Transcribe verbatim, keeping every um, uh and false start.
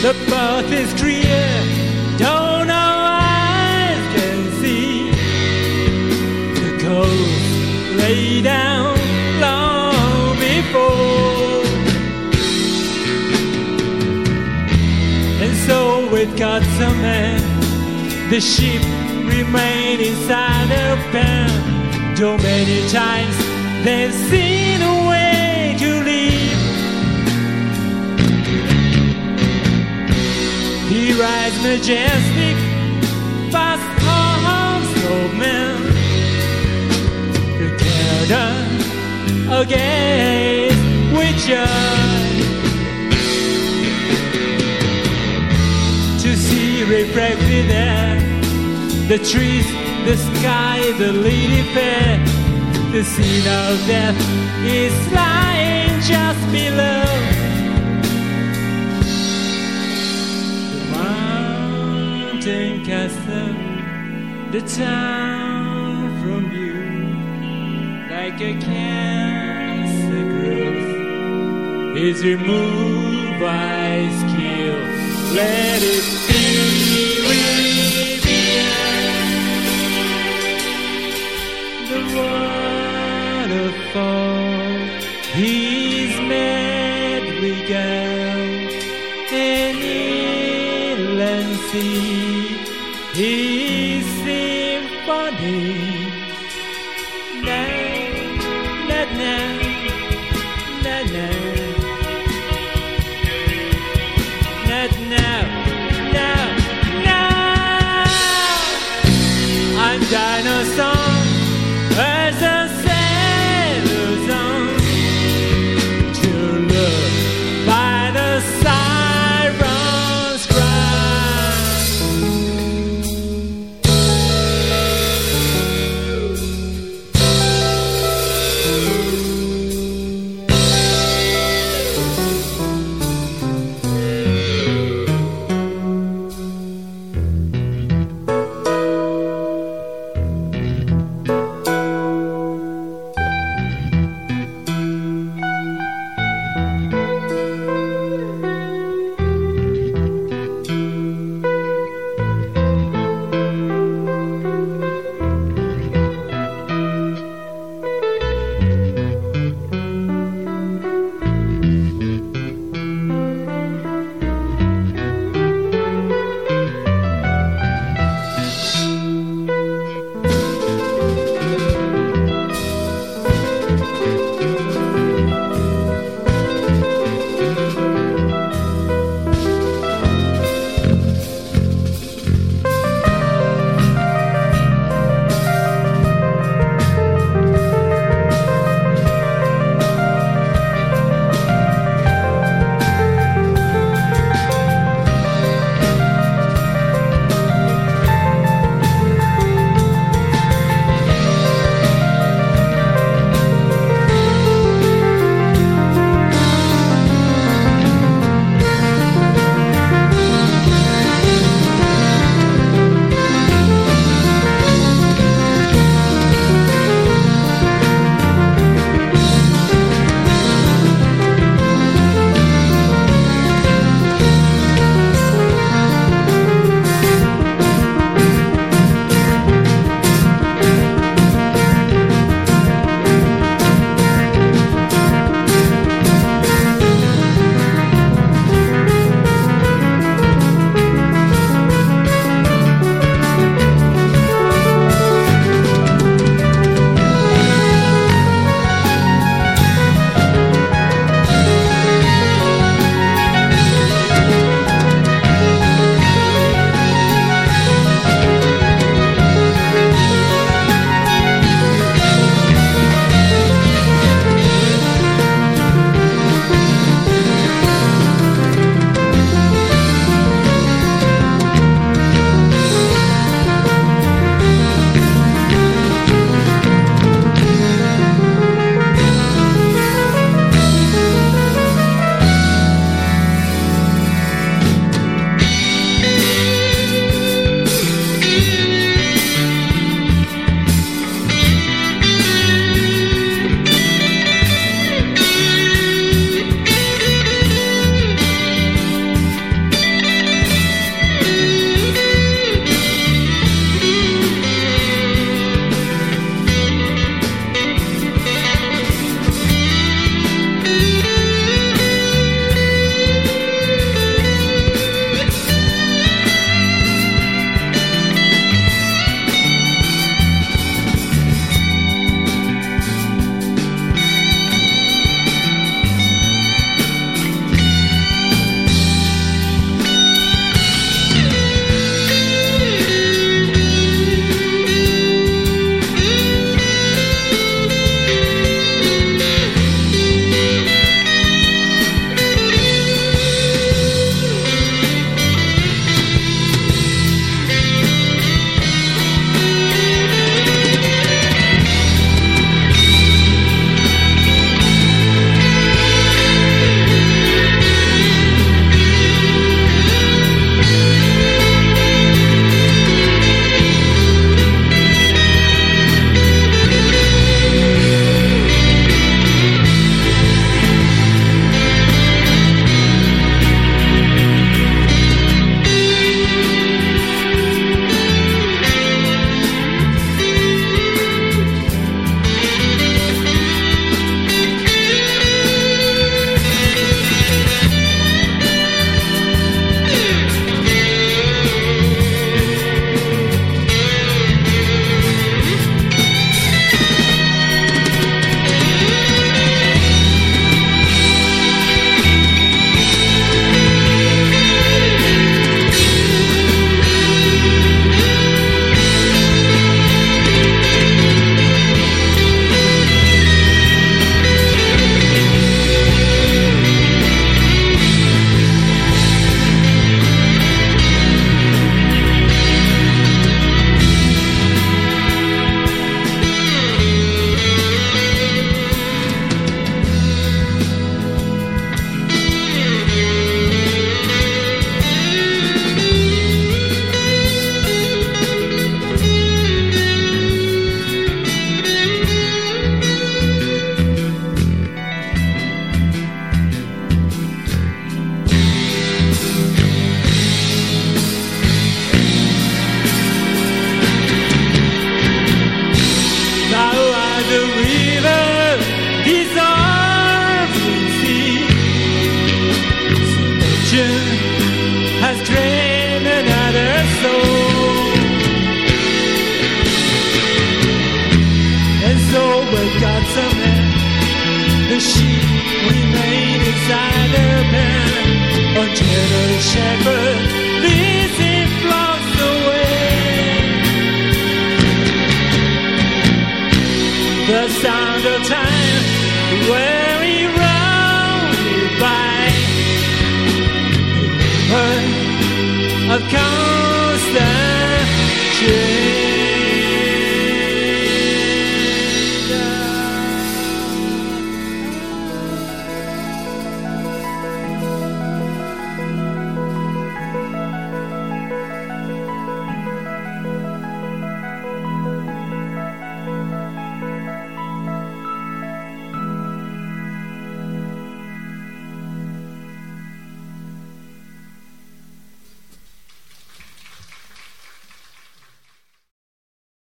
The path is clear, don't know eyes can see. The coast lay down long before, and so with Gossamer, the ship remained inside her pen. Though many times they've seen a way to leave, he rides majestic, fast on snowman, the curtain against with joy, to see reflected there the trees, the sky, the lily fair. The scene of death is lying just below. The mountain castle, the town from you, like a cancer growth, is removed by skill. Let it be revealed. The waterfall, he's made with gold, and inland sea, his symphony. Na na na na na na na na na. I'm dinosaur as a sailor's on to look by the siren's cry. Religion has drained another soul, and so we got some men. The sheep remain inside their pen until the shepherd